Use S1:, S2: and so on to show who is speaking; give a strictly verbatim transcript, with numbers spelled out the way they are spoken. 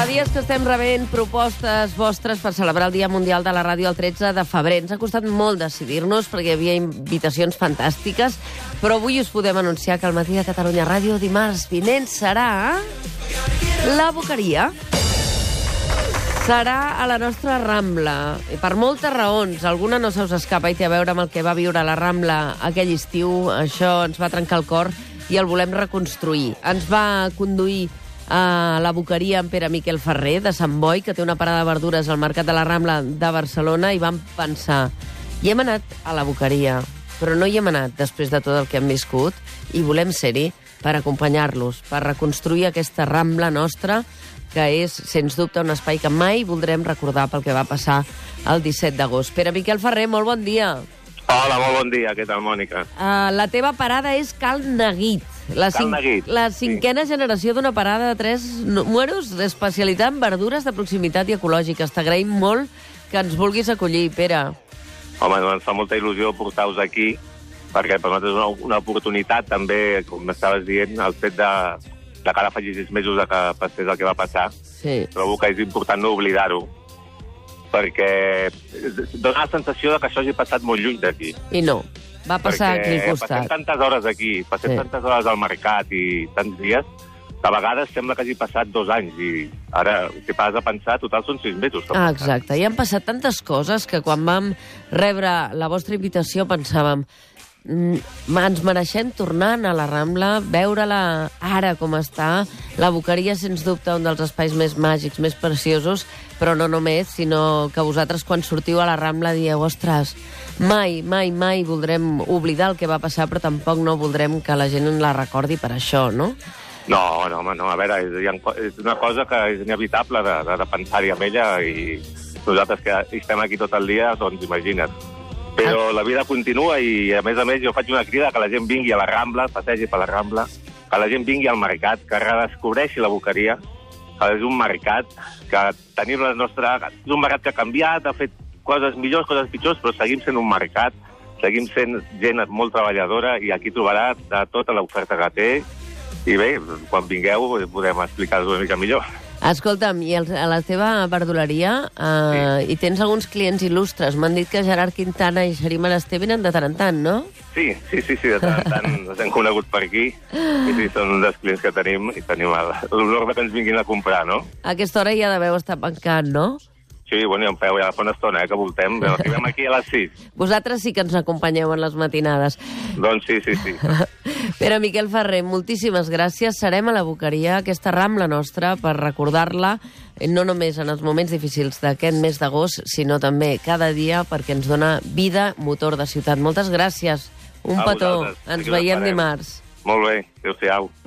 S1: Fa dies que estem rebent propostes vostres per celebrar el Dia Mundial de la Ràdio el tretze de febrer. Ens ha costat molt decidir-nos perquè hi havia invitacions fantàstiques, però avui us podem anunciar que el Matí de Catalunya Ràdio dimarts vinent serà la Boqueria. Serà a la nostra Rambla, i per moltes raons. Alguna no se us escapa i té a veure amb el que va viure a la Rambla aquell estiu. Això ens va trencar el cor i el volem reconstruir. Ens va conduir a la Boqueria en Pere Miquel Ferrer, de Sant Boi, que té una parada de verdures al Mercat de la Rambla de Barcelona, i vam pensar, hi hem anat a la Boqueria, però no hi hem anat després de tot el que hem viscut, i volem ser-hi per acompanyar-los, per reconstruir aquesta Rambla nostra, que és, sens dubte, un espai que mai voldrem recordar pel que va passar el disset d'agost. Pere Miquel Ferrer, molt bon dia.
S2: Hola, molt bon dia. Què tal, Mònica?
S1: Uh, la teva parada és Cal Neguit. La,
S2: Cal Neguit,
S1: la cinquena sí. generació d'una parada de tres números d'especialitat en verdures de proximitat i ecològiques. T'agraïm molt que ens vulguis acollir, Pere.
S2: Home, no, ens fa molta il·lusió portar-vos aquí, perquè per nosaltres és una, una oportunitat també, com m'estaves dient, el fet de, de que ara faci sis mesos de que passés el que va passar.
S1: Sí.
S2: Trobo que és important no oblidar-ho, perquè dona la sensació de que això hagi passat molt lluny d'aquí.
S1: I no, va passar
S2: perquè
S1: aquí al costat.
S2: Passem tantes hores aquí, passem sí. tantes hores al mercat i tants dies, que a vegades sembla que hagi passat dos anys i ara, si passes a pensar, total són sis mesos.
S1: Ah, exacte, i han passat tantes coses que quan vam rebre la vostra invitació pensàvem mm, ens mereixem tornar a la Rambla, veure-la ara com està. La Boqueria, sens dubte, un dels espais més màgics, més preciosos, però no només, sinó que vosaltres quan sortiu a la Rambla dieu, ostres, mai, mai, mai voldrem oblidar el que va passar, però tampoc no voldrem que la gent la recordi per això, no?
S2: No, no, home, no, a veure, és, és una cosa que és inevitable de, de, de pensar-hi amb ella i nosaltres que estem aquí tot el dia, doncs imagina't. Però la vida continua i, a més a més, jo faig una crida que la gent vingui a la Rambla, passegi per la Rambla, que la gent vingui al mercat, que redescobreixi la Boqueria, que és un mercat que tenim la nostra... És un mercat que ha canviat, ha fet coses millors, coses pitjors, però seguim sent un mercat, seguim sent gent molt treballadora i aquí trobarà de tota l'oferta que té. I bé, quan vingueu podem explicar-vos una mica millor.
S1: Escolta'm, i el, a la teva verduleria eh, sí. hi tens alguns clients il·lustres. M'han dit que Gerard Quintana i Xarim Arasté venen de tant en tant, no?
S2: Sí, sí, sí, sí de tant en tant els hem conegut per aquí. I sí, són un dels clients que tenim i tenim l'honor que ens vinguin a comprar, no?
S1: A aquesta hora ja deveu estar pencant, no?
S2: Sí, bueno, ja em feu, ja fa una estona, eh, que voltem. Arribem aquí a les sis.
S1: Vosaltres sí que ens acompanyeu en les matinades.
S2: Doncs sí, sí, sí.
S1: Pere Miquel Ferrer, moltíssimes gràcies. Serem a la Boqueria, aquesta Rambla nostra, per recordar-la, no només en els moments difícils d'aquest mes d'agost, sinó també cada dia, perquè ens dona vida, motor de ciutat. Moltes gràcies. Un
S2: a
S1: petó.
S2: vosaltres.
S1: Ens veiem dimarts.
S2: Molt bé. Adéu-siau.